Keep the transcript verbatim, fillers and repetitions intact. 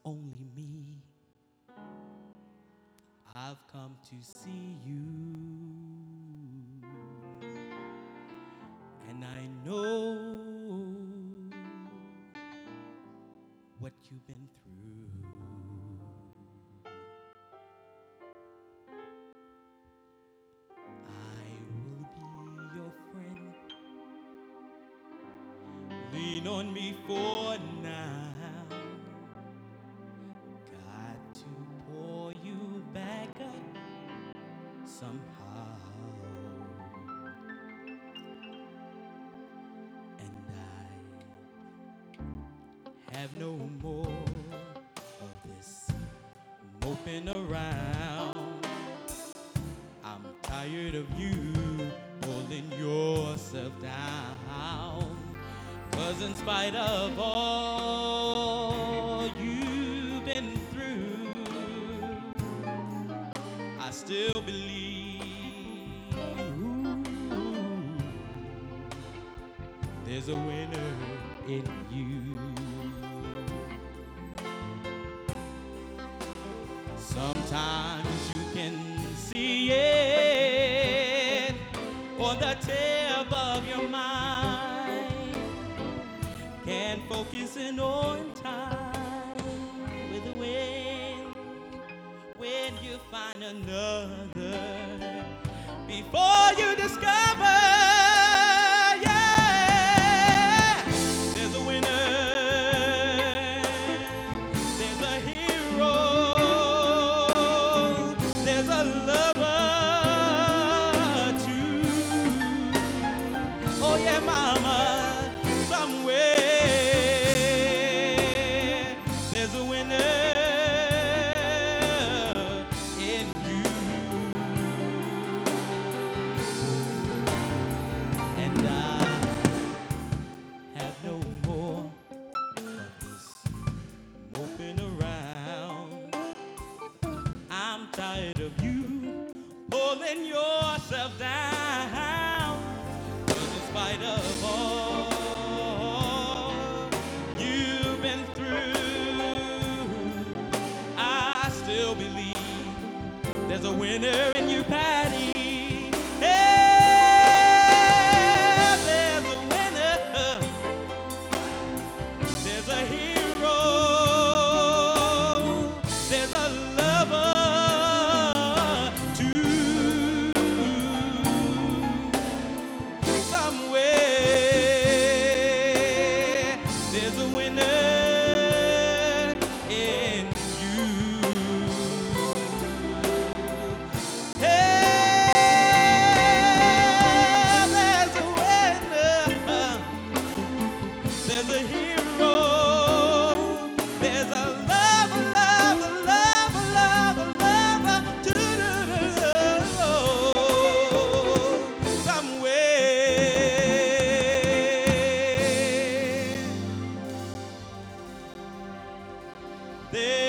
only me. I've come to see you, and I know what you've been through. I will be your friend. Lean on me for now. Got to pour you back up somehow. And I have no more of this moping around. I'm tired of you pulling yourself down. 'Cause in spite of all you've been through, I still believe there's a winner in you. Sometimes you can see it on the tip of your mind. Can't focus in on time with the wind when you find another before you discover, yeah, there's a winner, there's a hero, there's a lover too. Oh yeah, mama, somewhere there's a winner in you. And I have no more of this moping around. I'm tired of you pulling yourself down. 'Cause in spite of all you've been through, I still believe there's a winner in you, Patty. Yeah, there's a winner. There's a hero. There's a lover too. Somewhere there's a winner in you. Hey, there's a winner. There's a hero. There's a lover, lover, lover, lover, lover. Doo-doo-doo-doo. Somewhere there